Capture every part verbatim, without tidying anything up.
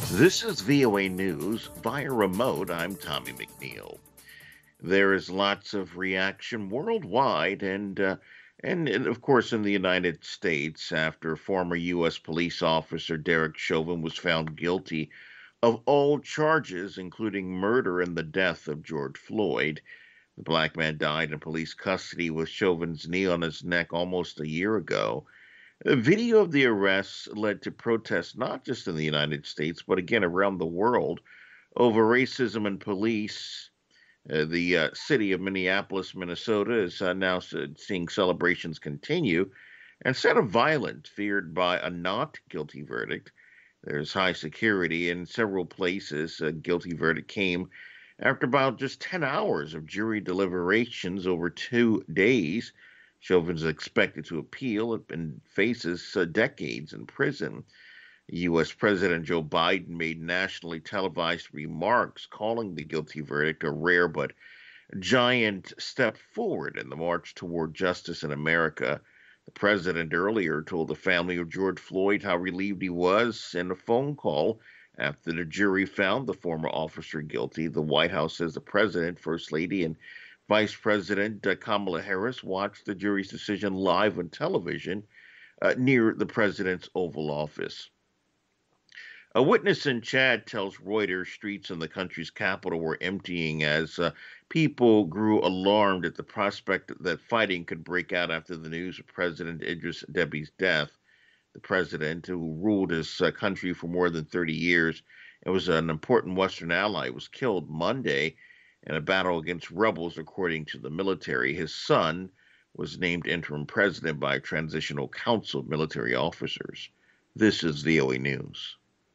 This is V O A News via remote. I'm Tommy McNeil. There is lots of reaction worldwide and uh, and, and of course in the United States after former U S police officer Derek Chauvin was found guilty of all charges, including murder and the death of George Floyd. The black man died in police custody with Chauvin's knee on his neck almost a year ago. A video of the arrests led to protests not just in the United States, but again around the world over racism and police. Uh, the uh, city of Minneapolis, Minnesota, is uh, now s- seeing celebrations continue instead of violent, feared by a not guilty verdict. There's high security in several places. A guilty verdict came after about just ten hours of jury deliberations over two days. Chauvin is expected to appeal and faces uh, decades in prison. U S. President Joe Biden made nationally televised remarks calling the guilty verdict a rare but giant step forward in the march toward justice in America. The president earlier told the family of George Floyd how relieved he was in a phone call after the jury found the former officer guilty. The White House says the president, First Lady, and Vice President uh, Kamala Harris watched the jury's decision live on television uh, near the president's Oval Office. A witness in Chad tells Reuters streets in the country's capital were emptying as uh, people grew alarmed at the prospect that fighting could break out after the news of President Idris Deby's death. The president, who ruled his uh, country for more than thirty years and was an important Western ally, was killed Monday in a battle against rebels, according to the military. His son was named interim president by a transitional council of military officers. This is V O A News.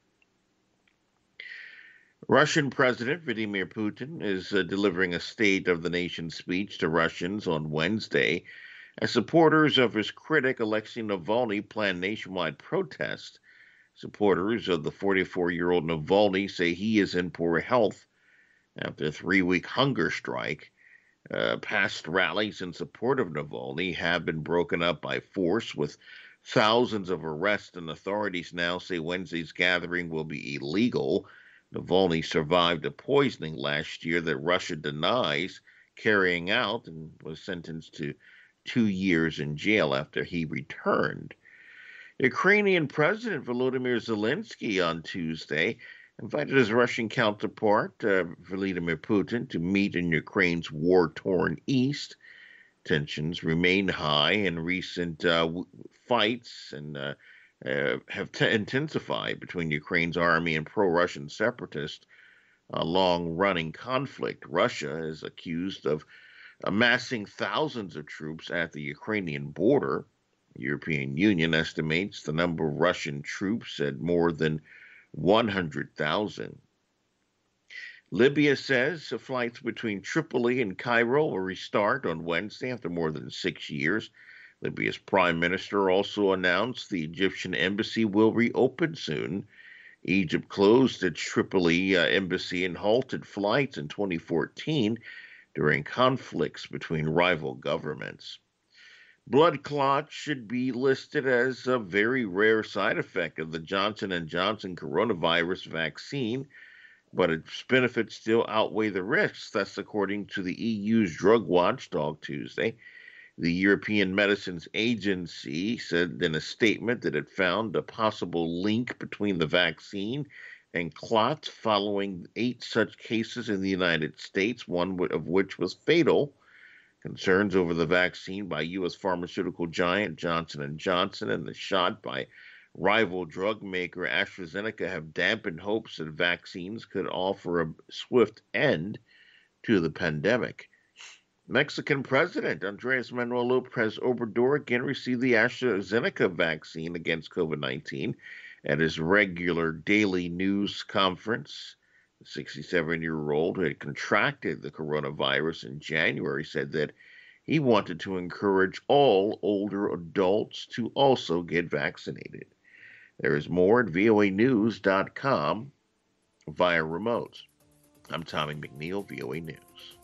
Russian President Vladimir Putin is uh, delivering a State of the Nation speech to Russians on Wednesday as supporters of his critic Alexei Navalny plan nationwide protests. Supporters of the forty-four-year-old Navalny say he is in poor health after a three-week hunger strike. Uh, past rallies in support of Navalny have been broken up by force, with thousands of arrests, and authorities now say Wednesday's gathering will be illegal. Navalny survived a poisoning last year that Russia denies carrying out and was sentenced to two years in jail after he returned. Ukrainian President Volodymyr Zelensky on Tuesday invited his Russian counterpart, uh, Vladimir Putin, to meet in Ukraine's war-torn east. Tensions remain high, and recent uh, fights and uh, uh, have t- intensified between Ukraine's army and pro-Russian separatists. A long-running conflict. Russia is accused of amassing thousands of troops at the Ukrainian border. The European Union estimates the number of Russian troops at more than one hundred thousand. Libya says flights between Tripoli and Cairo will restart on Wednesday after more than six years. Libya's prime minister also announced the Egyptian embassy will reopen soon. Egypt closed its Tripoli uh, embassy and halted flights in twenty fourteen during conflicts between rival governments. Blood clots should be listed as a very rare side effect of the Johnson and Johnson coronavirus vaccine, but its benefits still outweigh the risks. That's according to the E U's drug watchdog Tuesday. The European Medicines Agency said in a statement that it found a possible link between the vaccine and clots following eight such cases in the United States, one of which was fatal. Concerns over the vaccine by U S pharmaceutical giant Johnson and Johnson and the shot by rival drug maker AstraZeneca have dampened hopes that vaccines could offer a swift end to the pandemic. Mexican President Andres Manuel Lopez Obrador again received the AstraZeneca vaccine against COVID nineteen at his regular daily news conference. The sixty-seven-year-old who had contracted the coronavirus in January said that he wanted to encourage all older adults to also get vaccinated. There is more at V O A news dot com via remote. I'm Tommy McNeil, V O A News.